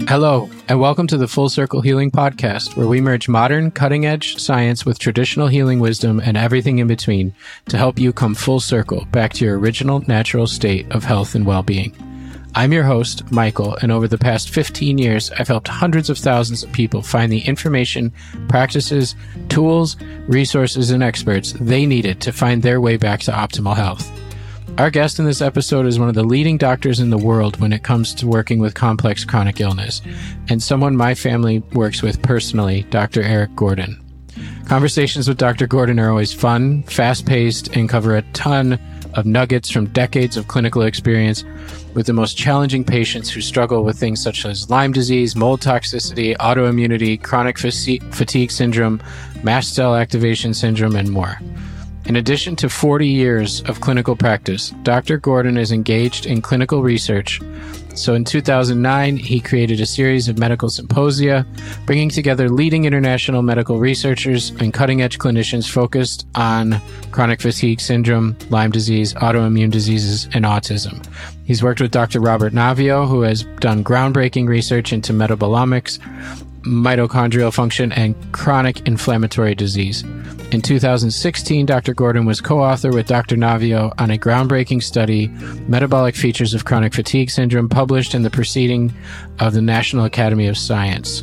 Hello, and welcome to the Full Circle Healing Podcast, where we merge modern, cutting-edge science with traditional healing wisdom and everything in between to help you come full circle back to your original natural state of health and well-being. I'm your host, Michael, and over the past 15 years, I've helped hundreds of thousands of people find the information, practices, tools, resources, and experts they needed to find their way back to optimal health. Our guest in this episode is one of the leading doctors in the world when it comes to working with complex chronic illness, and someone my family works with personally, Dr. Eric Gordon. Conversations with Dr. Gordon are always fun, fast-paced, and cover a ton of nuggets from decades of clinical experience with the most challenging patients who struggle with things such as Lyme disease, mold toxicity, autoimmunity, chronic fatigue syndrome, mast cell activation syndrome, and more. In addition to 40 years of clinical practice, Dr. Gordon is engaged in clinical research. So in 2009, he created a series of medical symposia, bringing together leading international medical researchers and cutting-edge clinicians focused on chronic fatigue syndrome, Lyme disease, autoimmune diseases, and autism. He's worked with Dr. Robert Naviaux, who has done groundbreaking research into metabolomics, mitochondrial function, and chronic inflammatory disease. In 2016, Dr. Gordon was co-author with Dr. Naviaux on a groundbreaking study, Metabolic Features of Chronic Fatigue Syndrome, published in the Proceeding of the National Academy of Science.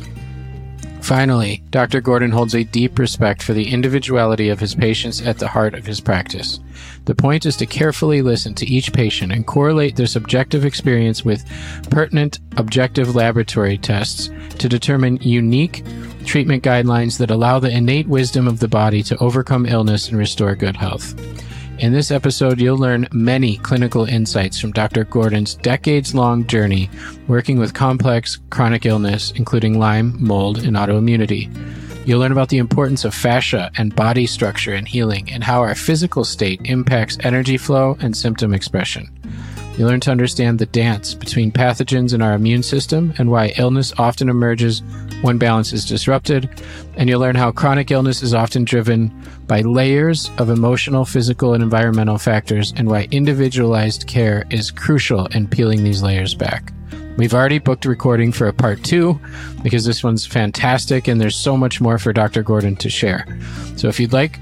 Finally, Dr. Gordon holds a deep respect for the individuality of his patients at the heart of his practice. The point is to carefully listen to each patient and correlate their subjective experience with pertinent objective laboratory tests to determine unique treatment guidelines that allow the innate wisdom of the body to overcome illness and restore good health. In this episode, you'll learn many clinical insights from Dr. Gordon's decades-long journey working with complex chronic illness, including Lyme, mold, and autoimmunity. You'll learn about the importance of fascia and body structure in healing and how our physical state impacts energy flow and symptom expression. You'll learn to understand the dance between pathogens in our immune system and why illness often emerges when balance is disrupted. And you'll learn how chronic illness is often driven by layers of emotional, physical, and environmental factors, and why individualized care is crucial in peeling these layers back. We've already booked a recording for a part 2 because this one's fantastic and there's so much more for Dr. Gordon to share. So if you'd like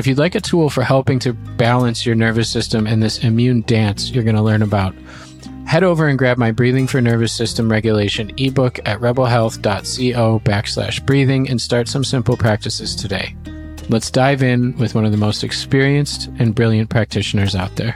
a tool for helping to balance your nervous system in this immune dance you're going to learn about, head over and grab my Breathing for Nervous System Regulation ebook at rebelhealth.co/breathing and start some simple practices today. Let's dive in with one of the most experienced and brilliant practitioners out there.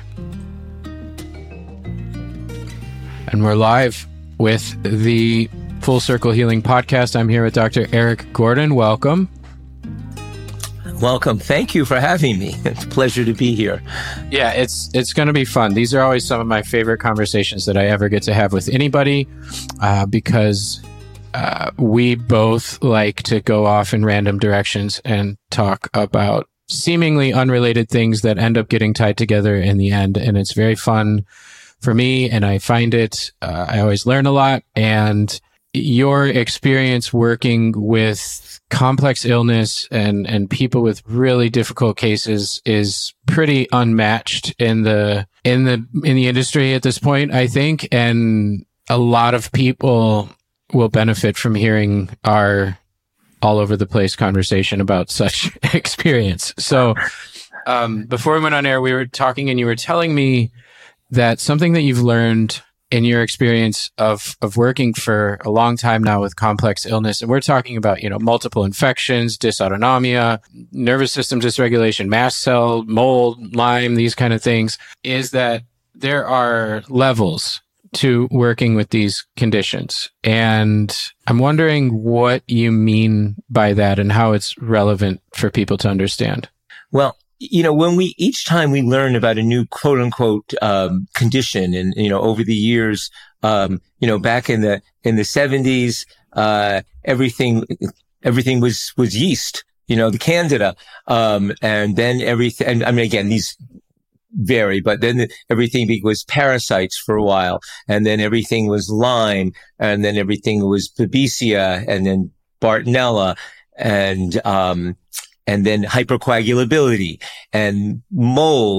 And we're live with the Full Circle Healing Podcast. I'm here with Dr. Eric Gordon. Welcome. Welcome. Thank you for having me. It's a pleasure to be here. Yeah, it's going to be fun. These are always some of my favorite conversations that I ever get to have with anybody because we both like to go off in random directions and talk about seemingly unrelated things that end up getting tied together in the end. And it's very fun for me, and I find it, I always learn a lot. And your experience working with complex illness and people with really difficult cases is pretty unmatched in the industry at this point, I think. And a lot of people will benefit from hearing our all over the place conversation about such experience. So, before we went on air, we were talking and you were telling me that something that you've learned in your experience of working for a long time now with complex illness, and we're talking about, multiple infections, dysautonomia, nervous system dysregulation, mast cell, mold, Lyme, these kind of things, is that there are levels to working with these conditions. And I'm wondering what you mean by that and how it's relevant for people to understand. Well, when each time we learn about a new quote unquote, condition and, over the years, back in the 70s, everything was yeast, the Candida. And then everything, and again, these vary, but then everything was parasites for a while. And then everything was Lyme, and then everything was Babesia, and then Bartonella, and then hypercoagulability and mold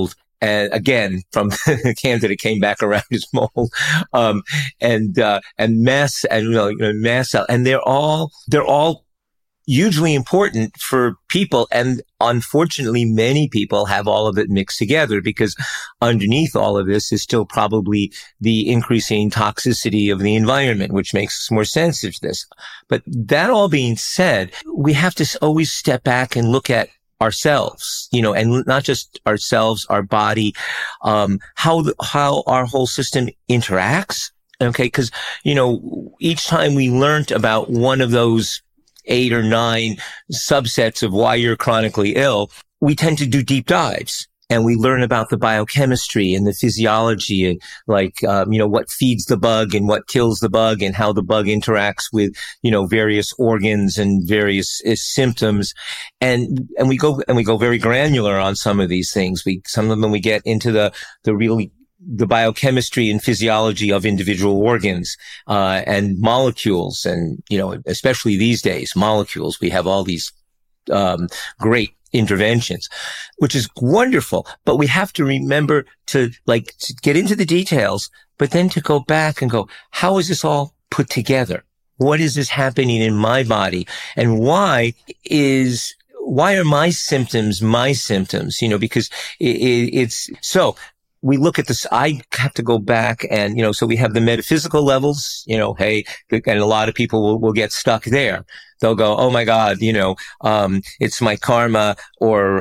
and again, from Candida came back around as mold, and mast, and, mast cell. And they're all hugely important for people. And unfortunately, many people have all of it mixed together, because underneath all of this is still probably the increasing toxicity of the environment, which makes us more sensitive to this. But that all being said, we have to always step back and look at ourselves, and not just ourselves, our body, how our whole system interacts. Okay. Cause, each time we learned about one of those 8 or 9 subsets of why you're chronically ill, we tend to do deep dives, and we learn about the biochemistry and the physiology, and what feeds the bug and what kills the bug, and how the bug interacts with, various organs and various symptoms. And we go very granular on some of these things. Some of them we get into the biochemistry and physiology of individual organs, and molecules. And, especially these days, molecules, we have all these, great interventions, which is wonderful. But we have to remember to get into the details, but then to go back and go, how is this all put together? What is this happening in my body? And why are my symptoms? Because it's so. We look at this, I have to go back and, so we have the metaphysical levels, hey, and a lot of people will get stuck there. They'll go, oh my God, it's my karma, or,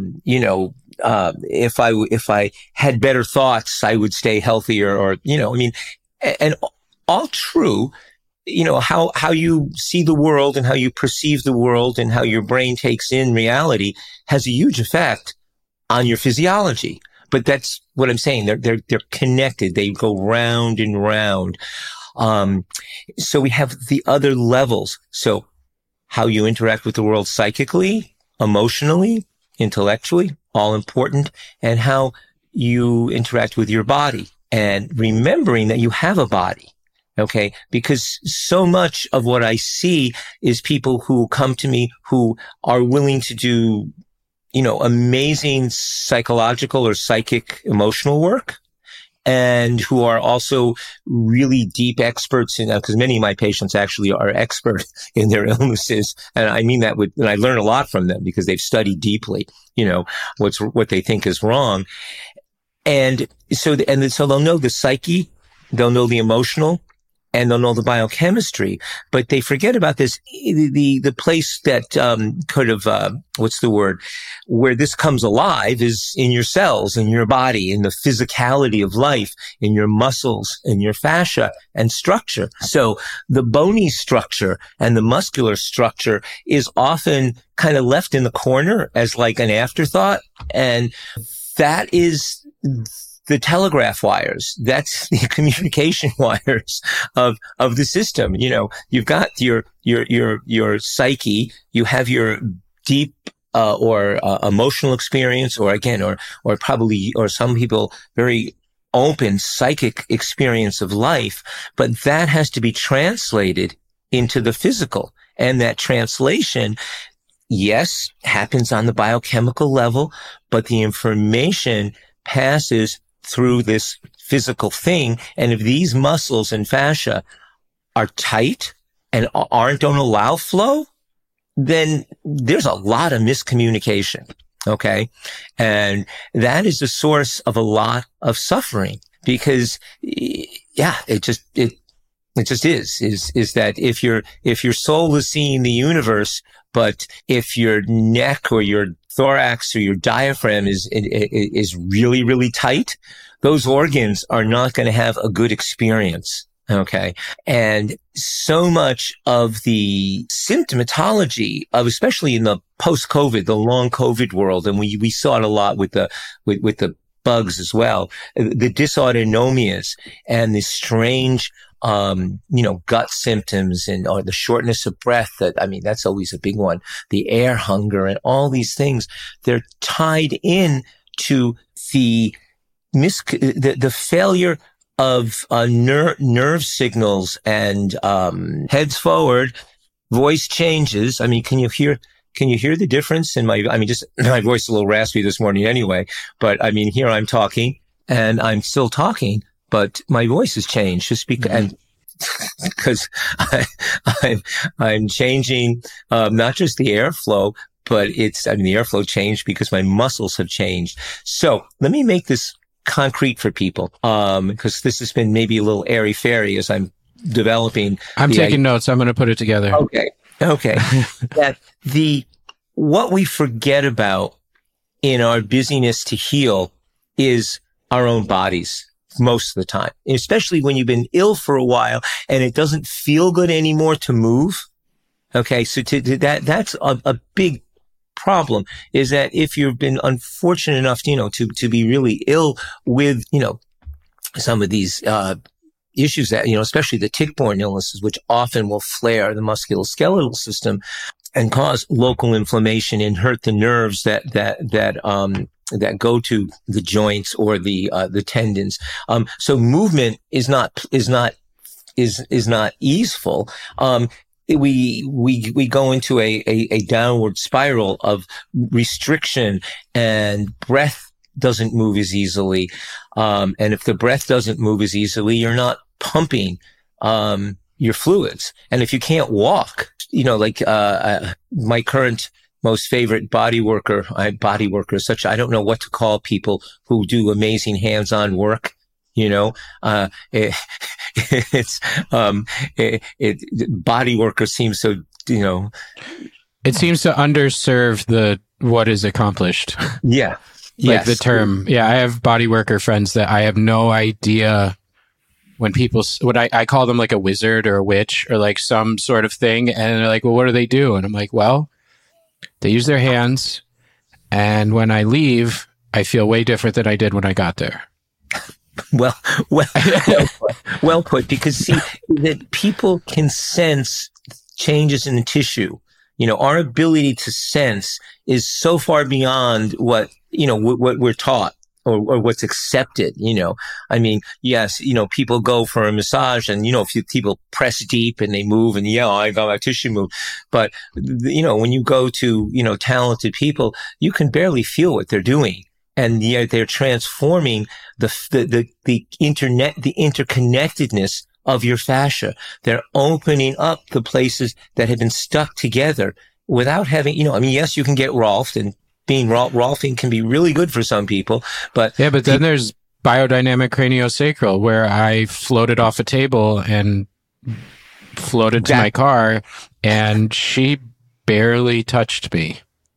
if I had better thoughts, I would stay healthier, or, and all true. How you see the world and how you perceive the world and how your brain takes in reality has a huge effect on your physiology. But that's what I'm saying. They're connected. They go round and round. So we have the other levels. So how you interact with the world psychically, emotionally, intellectually, all important, and how you interact with your body, and remembering that you have a body. Okay. Because so much of what I see is people who come to me who are willing to do, amazing psychological or psychic emotional work, and who are also really deep experts in that, because many of my patients actually are expert in their illnesses. And I mean that and I learn a lot from them because they've studied deeply, what they think is wrong. And so they'll know the psyche, they'll know the emotional, and they'll know the biochemistry, but they forget about this, the place that, where this comes alive is in your cells, in your body, in the physicality of life, in your muscles, in your fascia and structure. So the bony structure and the muscular structure is often kind of left in the corner as like an afterthought. And that is the telegraph wires. That's the communication wires of the system. You've got your psyche, you have your deep, emotional experience, or some people very open psychic experience of life, but that has to be translated into the physical. And that translation, yes, happens on the biochemical level, but the information passes through this physical thing. And if these muscles and fascia are tight and don't allow flow, then there's a lot of miscommunication. Okay. And that is the source of a lot of suffering, because it just is that if your soul is seeing the universe, but if your neck or your thorax or your diaphragm is really, really tight, those organs are not going to have a good experience. Okay. And so much of the symptomatology of, especially in the post-COVID, the long COVID world, and we saw it a lot with the bugs as well, the dysautonomias and the strange gut symptoms, and or the shortness of breath. That's always a big one. The air hunger and all these things, they're tied in to the failure of nerve signals and heads forward, voice changes. Can you hear Can you hear the difference in just my voice is a little raspy this morning anyway, but I mean, here I'm talking and I'm still talking, but my voice has changed just because, because I'm changing, not just the airflow, but the airflow changed because my muscles have changed. So let me make this concrete for people, because this has been maybe a little airy-fairy as I'm developing. I'm taking notes. I'm going to put it together. Okay. That what we forget about in our busyness to heal is our own bodies most of the time, especially when you've been ill for a while and it doesn't feel good anymore to move. Okay. So that's a big problem, is that if you've been unfortunate enough, to be really ill with, some of these, issues that, especially the tick-borne illnesses, which often will flare the musculoskeletal system and cause local inflammation and hurt the nerves that go to the joints or the tendons. So movement is not easeful. We go into a downward spiral of restriction, and breath doesn't move as easily. And if the breath doesn't move as easily, you're not pumping, your fluids. And if you can't walk, my current most favorite body worker is such, I don't know what to call people who do amazing hands-on work. Body worker seems so, it seems to underserve what is accomplished. Yeah. Like the term. Yeah. I have body worker friends that I have no idea when people, I call them like a wizard or a witch or like some sort of thing. And they're like, well, what do they do? And I'm like, well, they use their hands. And when I leave, I feel way different than I did when I got there. Well put, because see, that people can sense changes in the tissue. Our ability to sense is so far beyond what we're taught or what's accepted, yes, people go for a massage and, if people press deep and they move and, I got my tissue move. But, when you go to, talented people, you can barely feel what they're doing. And yet they're transforming the interconnectedness of your fascia. They're opening up the places that have been stuck together without having, yes, you can get Rolfed, and being Rolfing can be really good for some people, but. Yeah, but then there's biodynamic craniosacral, where I floated off a table and floated to my car, and she barely touched me.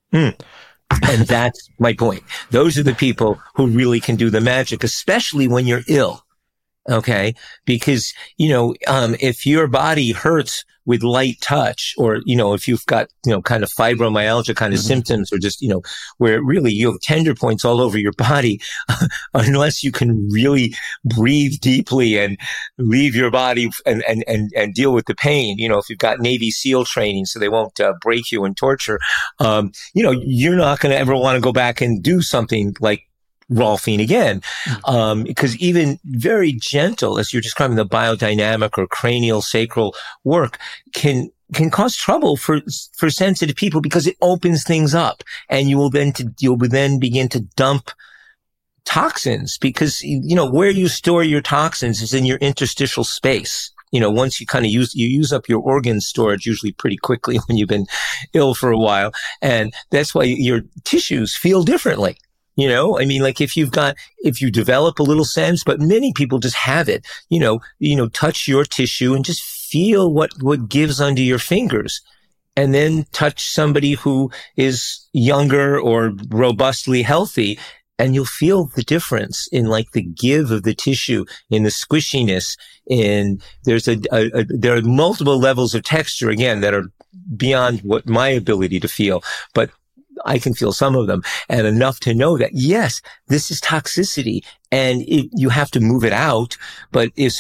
And that's my point. Those are the people who really can do the magic, especially when you're ill. Okay. Because, if your body hurts with light touch, or, if you've got, kind of fibromyalgia kind of symptoms, or just, where really you have tender points all over your body, unless you can really breathe deeply and leave your body and deal with the pain, if you've got Navy SEAL training so they won't break you and torture, you're not going to ever want to go back and do something like Rolfing again. Because even very gentle, as you're describing, the biodynamic or cranial sacral work can cause trouble for sensitive people, because it opens things up, and you'll then begin to dump toxins, because, where you store your toxins is in your interstitial space. Once you kind of use up your organ storage usually pretty quickly when you've been ill for a while. And that's why your tissues feel differently. Like if you develop a little sense, but many people just have it, touch your tissue and just feel what gives under your fingers, and then touch somebody who is younger or robustly healthy, and you'll feel the difference in like the give of the tissue, in the squishiness, there are multiple levels of texture, again, that are beyond what my ability to feel, but I can feel some of them, and enough to know that, yes, this is toxicity, and you have to move it out. But if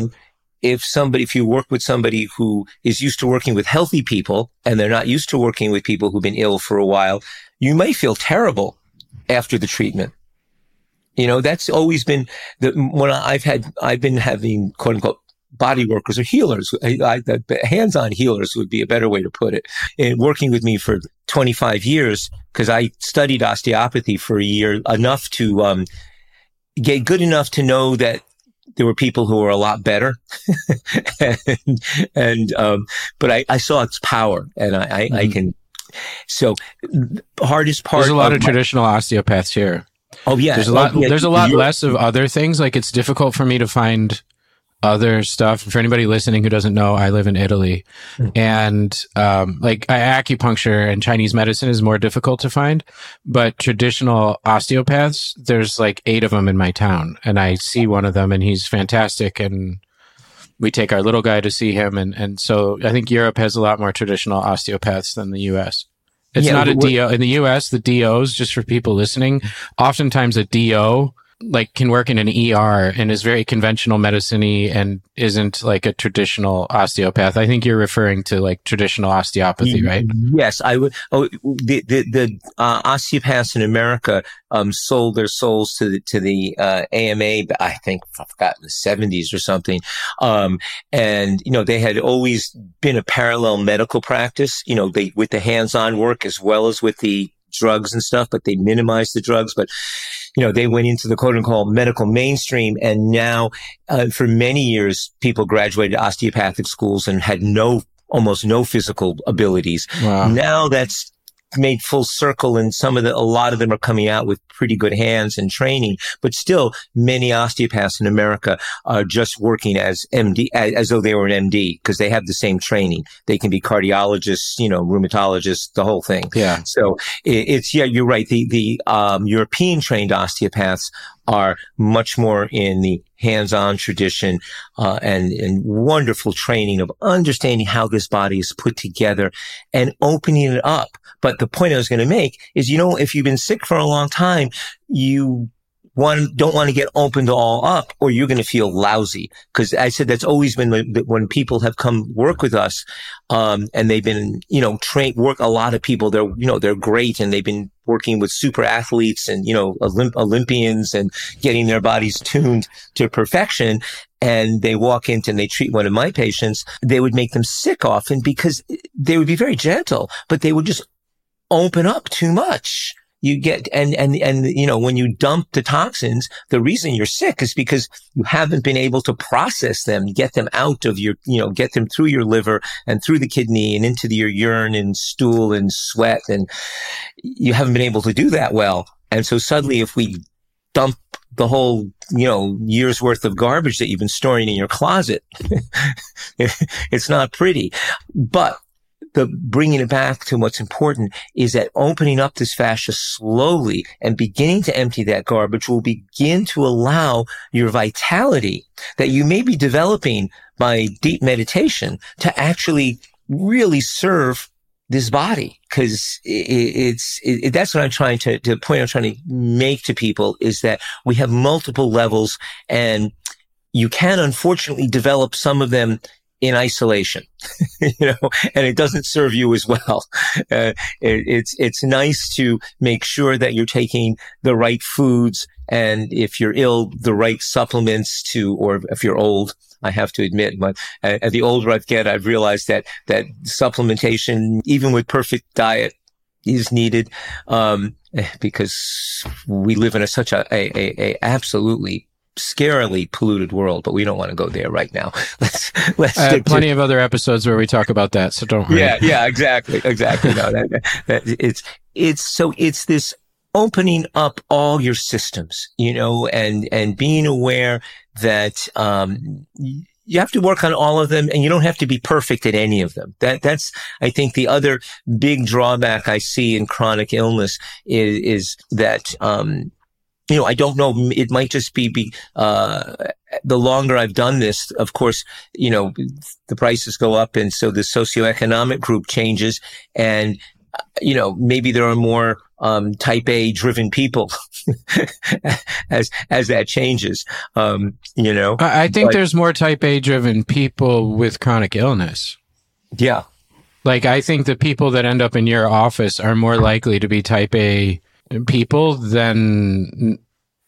you work with somebody who is used to working with healthy people, and they're not used to working with people who've been ill for a while, you may feel terrible after the treatment. That's always been I've been having, quote unquote, body workers or healers. Hands-on healers would be a better way to put it. And working with me for 25 years, because I studied osteopathy for a year, enough to get good enough to know that there were people who were a lot better. But I saw its power, and I can. So hardest part. There's a lot of traditional osteopaths here. Oh yeah. There's a lot less of other things. Like, it's difficult for me to find other stuff. For anybody listening who doesn't know, I live in Italy, and acupuncture and Chinese medicine is more difficult to find, but traditional osteopaths, there's like 8 of them in my town, and I see one of them, and he's fantastic, and we take our little guy to see him, and so I think Europe has a lot more traditional osteopaths than the US. It's not a DO. In the US, the DOs, just for people listening, oftentimes a DO like can work in an ER and is very conventional medicine-y and isn't like a traditional osteopath. I think you're referring to like traditional osteopathy, right? Yes, I would. Oh, the osteopaths in America sold their souls to the AMA. I think I forgot in the 70s or something. And they had always been a parallel medical practice. They with the hands-on work as well as with the drugs and stuff, but they minimized the drugs. But they went into the quote unquote medical mainstream. And now, for many years, people graduated osteopathic schools and had almost no physical abilities. Wow. Now that's made full circle, and a lot of them are coming out with pretty good hands and training, but still many osteopaths in America are just working as MD, as though they were an MD, because they have the same training. They can be cardiologists, rheumatologists, the whole thing. Yeah. So you're right. The European trained osteopaths are much more in the hands-on tradition, and wonderful training of understanding how this body is put together and opening it up. But the point I was going to make is, if you've been sick for a long time, you don't want to get opened all up, or you're going to feel lousy. Because I said that's always been when people have come work with us, and they've been, trained, a lot of people, they're great, and they've been working with super athletes and, Olympians and getting their bodies tuned to perfection. And they walk into and they treat one of my patients, they would make them sick often because they would be very gentle, but they would just open up too much. You get, and when you dump the toxins, the reason you're sick is because you haven't been able to process them, get them out of your, get them through your liver and through the kidney and into your urine and stool and sweat. And you haven't been able to do that well. And so suddenly if we dump the whole, year's worth of garbage that you've been storing in your closet, it's not pretty. But the bringing it back to what's important is that opening up this fascia slowly and beginning to empty that garbage will begin to allow your vitality that you may be developing by deep meditation to actually really serve this body. Cause that's what I'm trying to point I'm trying to make to people is that we have multiple levels, and you can unfortunately develop some of them in isolation, and it doesn't serve you as well. It's nice to make sure that you're taking the right foods, and if you're ill, the right supplements or if you're old, I have to admit, but the older I get, I've realized that supplementation, even with perfect diet, is needed, because we live in such a absolutely scarily polluted world, but we don't want to go there right now. Let's stick plenty of other episodes where we talk about that, so don't worry. Yeah, exactly. No, it's this opening up all your systems, and being aware that you have to work on all of them, and you don't have to be perfect at any of them. That's I think the other big drawback I see in chronic illness is that I don't know. It might just be the longer I've done this, of course, the prices go up, and so the socioeconomic group changes, and maybe there are more type A driven people as that changes. I think there's more type A driven people with chronic illness. Yeah. Like, I think the people that end up in your office are more likely to be type A people than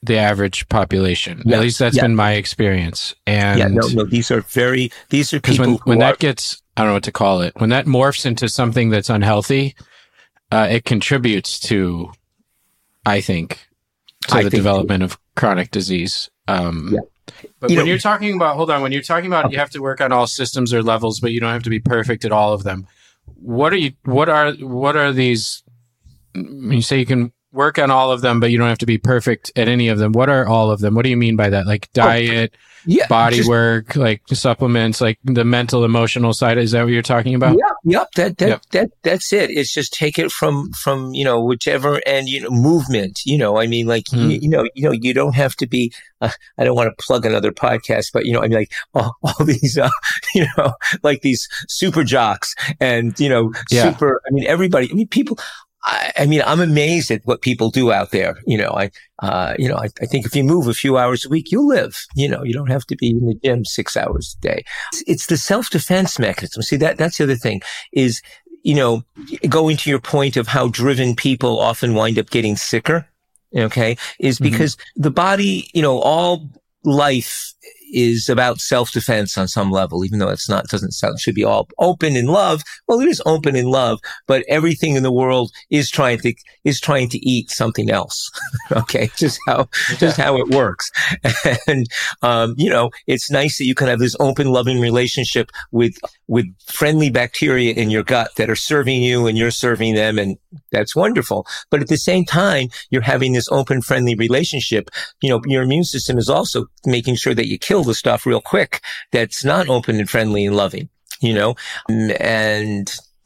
the average population. Yeah. At least that's been my experience. And these are when people that gets, I don't know what to call it, when that morphs into something that's unhealthy, it contributes to, I think, the development of chronic disease. But when you're talking about, you have to work on all systems or levels, but you don't have to be perfect at all of them. What are these, when you say you can work on all of them, but you don't have to be perfect at any of them? What are all of them? What do you mean by that? Like diet, body work, like supplements, like the mental, emotional side. Is that what you're talking about? That's it. It's just take it from, whichever, and, movement, I mean, like, you don't have to be, I don't want to plug another podcast, but, I mean, like all these, like these super jocks and, everybody, people, I'm amazed at what people do out there. I think if you move a few hours a week, you'll live. You don't have to be in the gym 6 hours a day. It's the self-defense mechanism. See, that's the other thing is, going to your point of how driven people often wind up getting sicker. Okay. Is because the body, all life is about self-defense on some level, even though it should be all open in love. Well, it is open in love, but everything in the world is trying to eat something else. Okay. Just how it works. And, it's nice that you can have this open, loving relationship with friendly bacteria in your gut that are serving you and you're serving them. And that's wonderful. But at the same time, you're having this open, friendly relationship. Your immune system is also making sure that you kill the stuff real quick that's not open and friendly and loving, and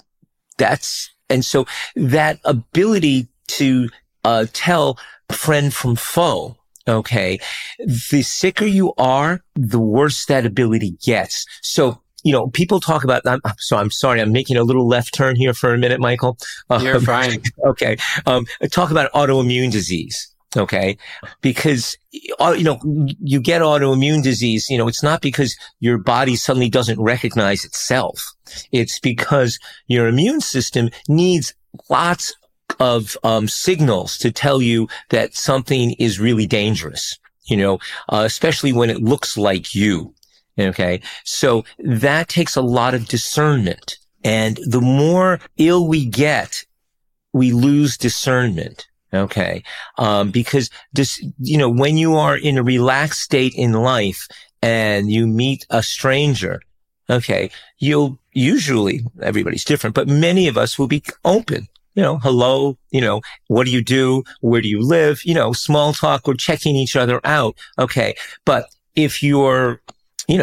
so that ability to tell friend from foe. Okay. The sicker you are, the worse that ability gets. So, people talk about, I'm sorry, I'm making a little left turn here for a minute, Michael. You're fine. Okay. Talk about autoimmune disease. Okay. Because, you get autoimmune disease, it's not because your body suddenly doesn't recognize itself. It's because your immune system needs lots of, signals to tell you that something is really dangerous, especially when it looks like you. Okay. So that takes a lot of discernment. And the more ill we get, we lose discernment. Okay. Because when you are in a relaxed state in life and you meet a stranger, okay, you'll usually, everybody's different, but many of us will be open. Hello, what do you do? Where do you live? Small talk, we're checking each other out. Okay. But if you're, in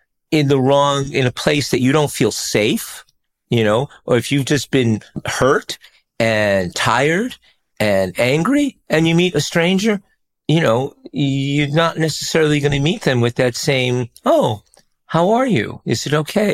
a place that you don't feel safe, or if you've just been hurt and tired and angry and you meet a stranger, you're not necessarily going to meet them with that same, oh, how are you? Is it okay?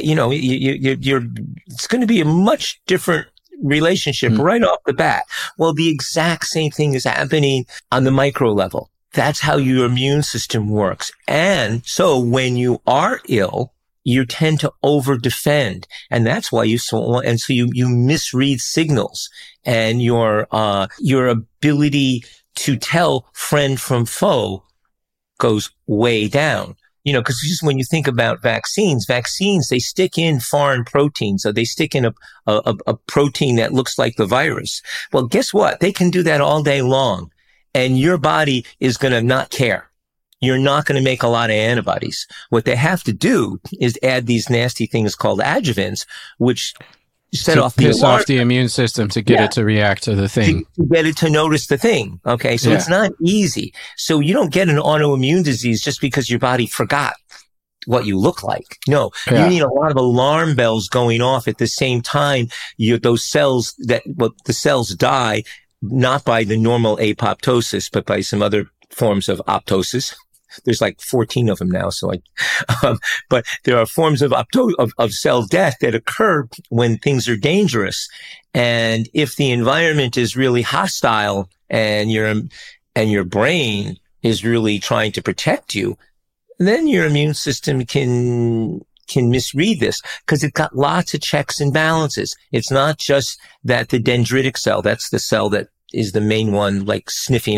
It's going to be a much different relationship right off the bat. Well, the exact same thing is happening on the micro level. That's how your immune system works. And so when you are ill, you tend to over defend. And that's why you misread signals, and your ability to tell friend from foe goes way down. Cause just when you think about vaccines, they stick in foreign proteins. So they stick in a protein that looks like the virus. Well, guess what? They can do that all day long, and your body is going to not care. You're not going to make a lot of antibodies. What they have to do is add these nasty things called adjuvants, which set off the immune system to get it to react to the thing. To get it to notice the thing. Okay. So it's not easy. So you don't get an autoimmune disease just because your body forgot what you look like. No, you need a lot of alarm bells going off at the same time. The cells die, not by the normal apoptosis, but by some other forms of apoptosis. There's like 14 of them now. But there are forms of cell death that occur when things are dangerous. And if the environment is really hostile and your brain is really trying to protect you, then your immune system can misread this, because it's got lots of checks and balances. It's not just that the dendritic cell, that's the cell that is the main one, like sniffing out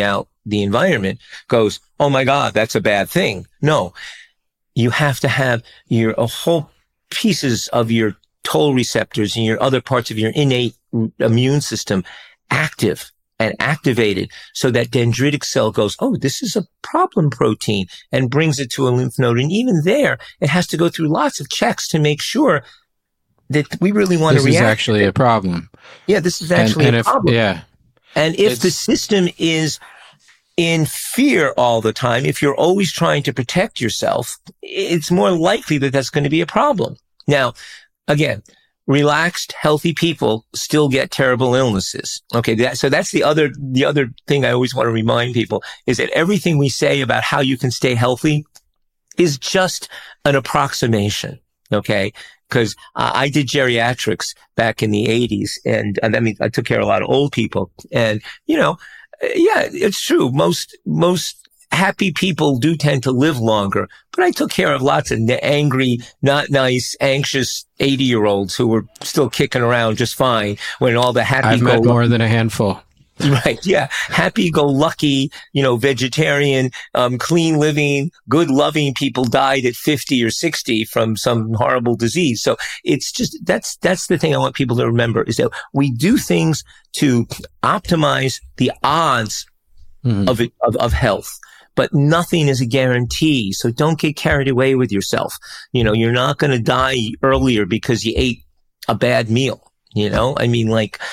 the environment goes, oh my God, that's a bad thing. No, you have to have a whole pieces of your toll receptors and your other parts of your innate immune system active and activated so that dendritic cell goes, oh, this is a problem protein, and brings it to a lymph node. And even there, it has to go through lots of checks to make sure that we really want to react. This is actually a problem. Yeah, this is actually a problem. And if the system is in fear all the time, if you're always trying to protect yourself, it's more likely that that's going to be a problem. Now, again, relaxed, healthy people still get terrible illnesses. Okay. So that's the other thing I always want to remind people is that everything we say about how you can stay healthy is just an approximation. Okay. Because I did geriatrics back in the 80s, and I mean, I took care of a lot of old people, and yeah, it's true. Most happy people do tend to live longer, but I took care of lots of angry, not nice, anxious 80-year-olds who were still kicking around just fine when all the happy. I've met more than a handful. Right. Yeah. Happy-go-lucky, vegetarian, clean living, good loving people died at 50 or 60 from some horrible disease. So it's just, that's the thing I want people to remember is that we do things to optimize the odds of health, but nothing is a guarantee. So don't get carried away with yourself. You're not going to die earlier because you ate a bad meal. I mean,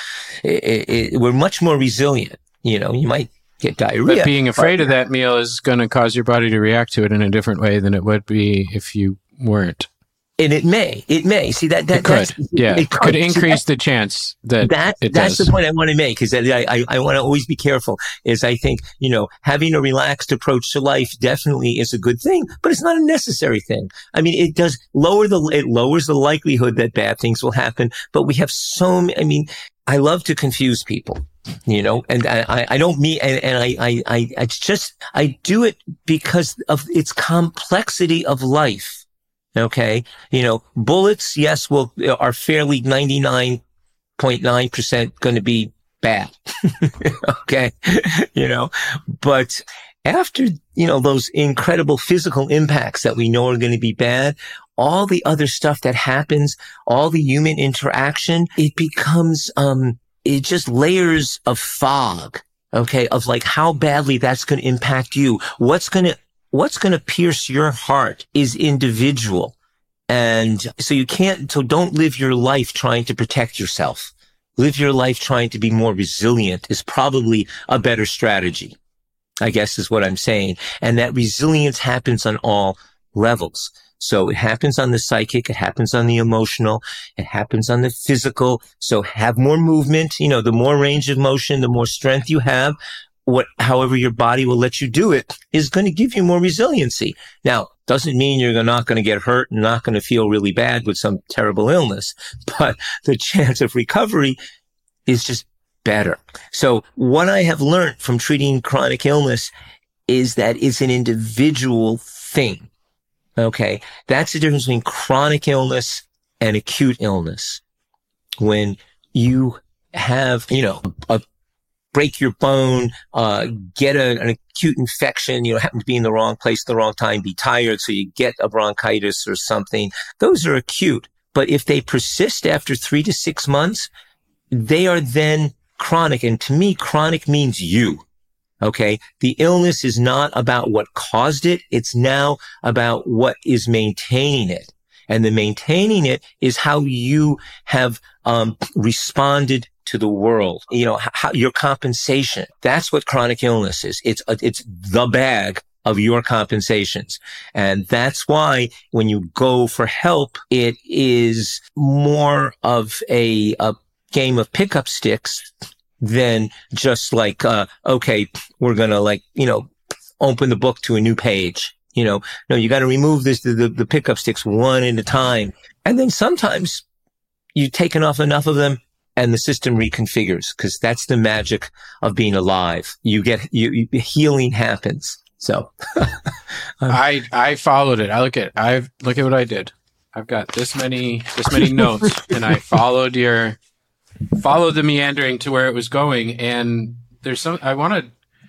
we're much more resilient. You might get diarrhea. But being afraid of that meal is going to cause your body to react to it in a different way than it would be if you weren't. And it may. See that it could. It could increase the chance that it does. That's the point I want to make is that I want to always be careful is I think, having a relaxed approach to life definitely is a good thing, but it's not a necessary thing. I mean, it lowers the likelihood that bad things will happen, but we have I love to confuse people, and I don't mean, and I do it because of its complexity of life. Okay. Bullets, yes, are fairly 99.9% going to be bad. Okay. But after, those incredible physical impacts that we know are going to be bad, all the other stuff that happens, all the human interaction, it becomes, it just layers of fog. Okay. Of how badly that's going to impact you. What's going to pierce your heart is individual. And so don't live your life trying to protect yourself. Live your life trying to be more resilient is probably a better strategy, I guess is what I'm saying. And that resilience happens on all levels. So it happens on the psychic, it happens on the emotional, it happens on the physical. So have more movement, the more range of motion, the more strength you have. However your body will let you do it is going to give you more resiliency. Now, doesn't mean you're not going to get hurt and not going to feel really bad with some terrible illness, but the chance of recovery is just better. So what I have learned from treating chronic illness is that it's an individual thing. Okay. That's the difference between chronic illness and acute illness. When you have, break your bone, get an acute infection, happen to be in the wrong place at the wrong time, be tired, so you get a bronchitis or something. Those are acute. But if they persist after 3 to 6 months, they are then chronic. And to me, chronic means you. Okay. The illness is not about what caused it. It's now about what is maintaining it. And the maintaining it is how you have, responded to the world, how your compensation. That's what chronic illness is. It's the bag of your compensations. And that's why when you go for help, it is more of a game of pickup sticks than just okay, we're going to open the book to a new page. No, you got to remove the pickup sticks one at a time. And then sometimes you've taken off enough of them and the system reconfigures, because that's the magic of being alive. Healing happens. So I followed it. Look at what I did. I've got this many notes, and I followed the meandering to where it was going. And there's I want to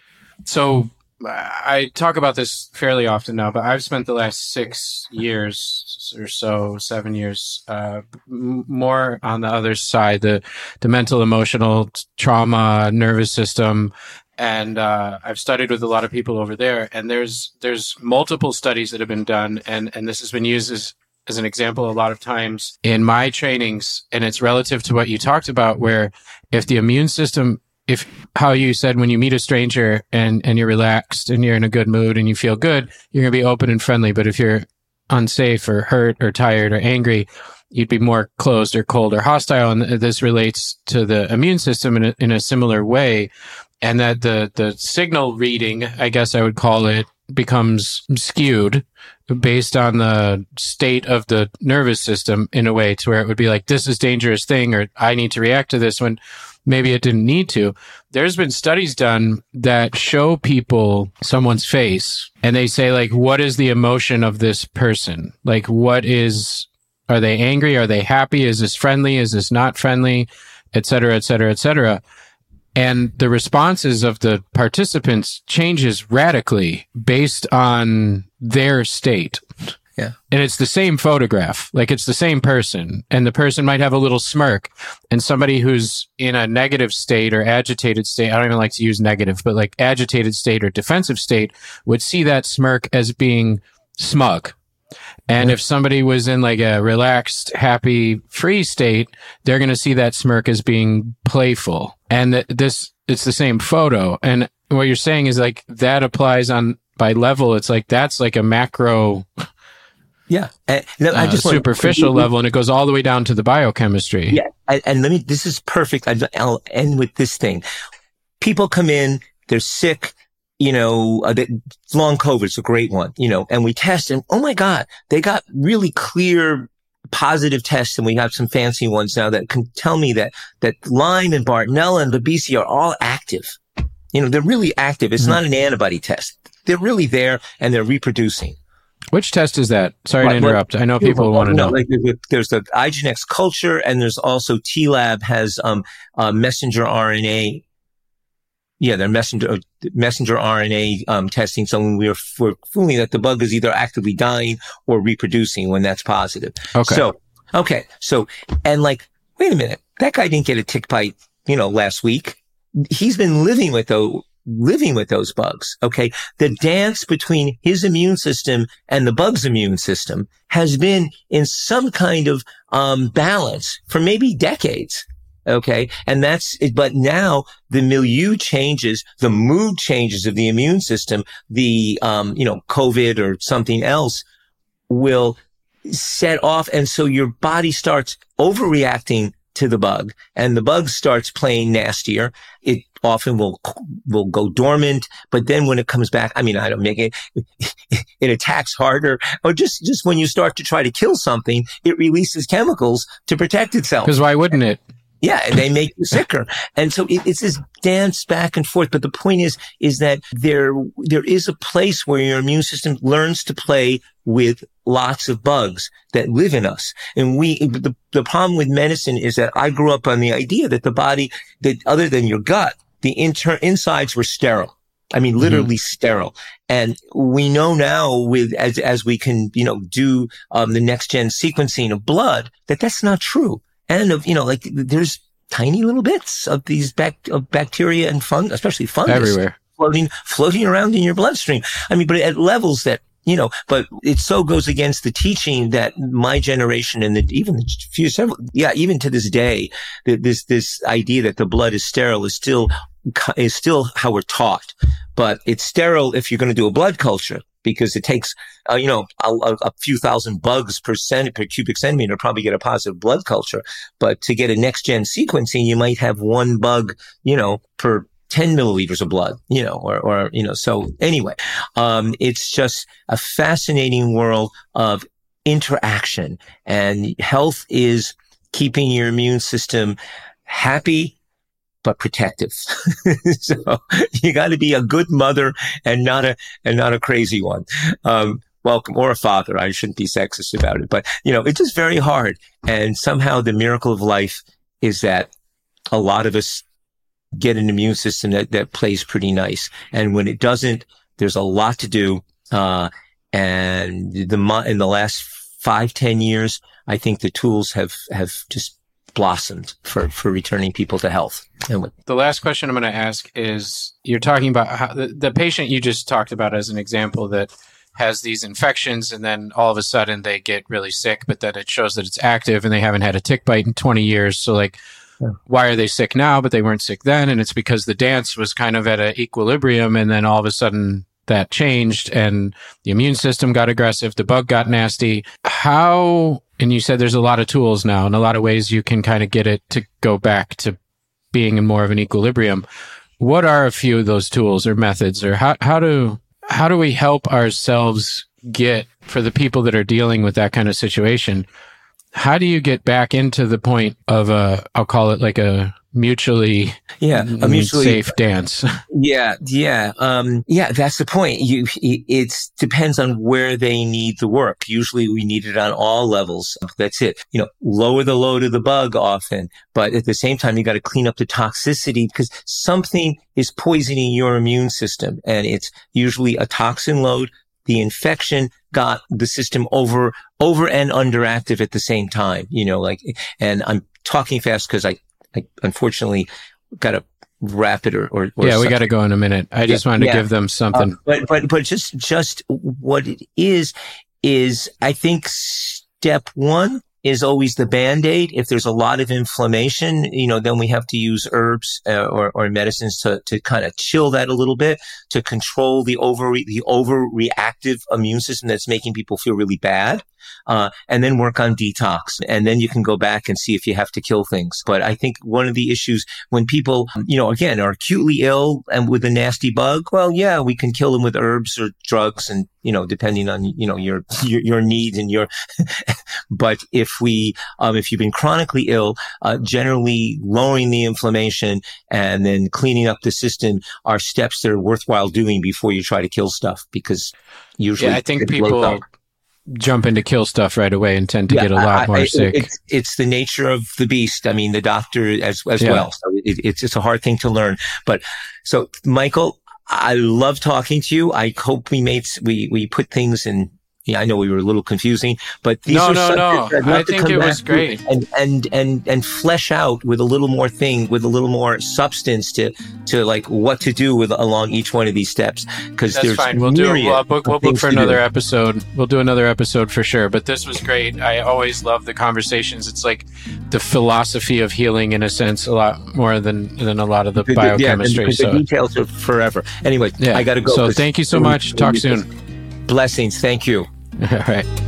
So I talk about this fairly often now, but I've spent the last 6 years or so, 7 years, more on the other side, the mental, emotional trauma, nervous system. And I've studied with a lot of people over there, and there's multiple studies that have been done, and this has been used as an example a lot of times in my trainings, and it's relative to what you talked about, where if the immune system, if how you said when you meet a stranger and you're relaxed and you're in a good mood and you feel good, you're going to be open and friendly. But if you're unsafe or hurt or tired or angry, you'd be more closed or cold or hostile. And this relates to the immune system in a similar way. And that the signal reading, I guess I would call it, becomes skewed based on the state of the nervous system in a way to where it would be like, this is a dangerous thing, or I need to react to this when maybe it didn't need to. There's been studies done that show people someone's face and they say, like, what is the emotion of this person? Like, are they angry? Are they happy? Is this friendly? Is this not friendly? Et cetera, et cetera, et cetera. And the responses of the participants changes radically based on their state. Yeah. And it's the same photograph, like it's the same person, and the person might have a little smirk, and somebody who's in a negative state or agitated state, I don't even like to use negative, but like agitated state or defensive state would see that smirk as being smug. And if somebody was in like a relaxed, happy, free state, they're going to see that smirk as being playful. And it's the same photo. And what you're saying is like that applies on by level. It's like that's like a macro, I just superficial level, and it goes all the way down to the biochemistry. Yeah, and this is perfect. I'll end with this thing. People come in, they're sick. Long COVID is a great one, and we test and oh my God, they got really clear positive tests, and we have some fancy ones now that can tell me that Lyme and Bartonella and Babesia are all active. They're really active. It's not an antibody test. They're really there and they're reproducing. Which test is that? Sorry to interrupt. I know people want to know. Like there's the IGNX culture, and there's also T-Lab has messenger RNA. Yeah, they're messenger RNA testing. So when we're fooling that the bug is either actively dying or reproducing when that's positive. Okay. So, and like, wait a minute, that guy didn't get a tick bite, last week. He's been living with those bugs. Okay. The dance between his immune system and the bug's immune system has been in some kind of balance for maybe decades. Okay. And but now the milieu changes, the mood changes of the immune system, the, COVID or something else will set off. And so your body starts overreacting to the bug, and the bug starts playing nastier. It often will go dormant, but then when it comes back, I don't make it, it attacks harder, or just when you start to try to kill something, it releases chemicals to protect itself. Because why wouldn't it? Yeah, and they make you sicker. And so it's this dance back and forth. But the point is that there is a place where your immune system learns to play with lots of bugs that live in us. And the problem with medicine is that I grew up on the idea that the body, that other than your gut, the insides were sterile. Literally sterile. And we know now as we can, do, the next gen sequencing of blood, that's not true. And there's tiny little bits of these bacteria and especially fungus everywhere floating around in your bloodstream. But at levels that, but it so goes against the teaching that my generation and even to this day, this idea that the blood is sterile is still how we're taught. But it's sterile if you're going to do a blood culture, because it takes, a few thousand bugs per cubic centimeter to probably get a positive blood culture. But to get a next gen sequencing, you might have one bug, per 10 milliliters of blood, so anyway, it's just a fascinating world of interaction, and health is keeping your immune system happy, but protective. So you got to be a good mother and not a crazy one. Welcome, or a father. I shouldn't be sexist about it, but it's just very hard. And somehow the miracle of life is that a lot of us get an immune system that plays pretty nice. And when it doesn't, there's a lot to do. And in the last 5-10 years, I think the tools have just blossomed for returning people to health. The last question I'm going to ask is, you're talking about how the patient you just talked about as an example that has these infections and then all of a sudden they get really sick, but then it shows that it's active and they haven't had a tick bite in 20 years. So like, why are they sick now, but they weren't sick then? And it's because the dance was kind of at an equilibrium, and then all of a sudden that changed and the immune system got aggressive, the bug got nasty. How, and you said there's a lot of tools now and a lot of ways you can kind of get it to go back to being in more of an equilibrium. What are a few of those tools or methods, or how do we help ourselves get, for the people that are dealing with that kind of situation, how do you get back into the point of I'll call it like a mutually safe dance? Yeah. That's the point. It depends on where they need the work. Usually we need it on all levels. That's it. Lower the load of the bug often, but at the same time, you got to clean up the toxicity because something is poisoning your immune system, and it's usually a toxin load. The infection got the system over and underactive at the same time, and I'm talking fast because I unfortunately got to wrap it or yeah, we got to go in a minute. I just wanted to give them something. But just what it is I think step one is always the Band-Aid. If there's a lot of inflammation, then we have to use herbs or medicines to kind of chill that a little bit, to control the overreactive immune system that's making people feel really bad. And then work on detox. And then you can go back and see if you have to kill things. But I think one of the issues when people, again, are acutely ill and with a nasty bug, well, yeah, we can kill them with herbs or drugs and, depending on, your needs and your, but if you've been chronically ill, generally lowering the inflammation and then cleaning up the system are steps that are worthwhile doing before you try to kill stuff, because usually I think people jump into kill stuff right away and tend to get a lot more sick. It's the nature of the beast. I mean, the doctor as well. So it's a hard thing to learn. But so, Michael, I love talking to you. I hope we put things in. Yeah, I know we were a little confusing, but these no. I think it was great, and flesh out with a little more substance to like what to do along each one of these steps. Because that's fine. We'll book for another episode. We'll do another episode for sure. But this was great. I always love the conversations. It's like the philosophy of healing in a sense, a lot more than a lot of the biochemistry. The details are forever. Anyway, I got to go. So thank you so much. Talk soon. Blessings. Thank you. All right.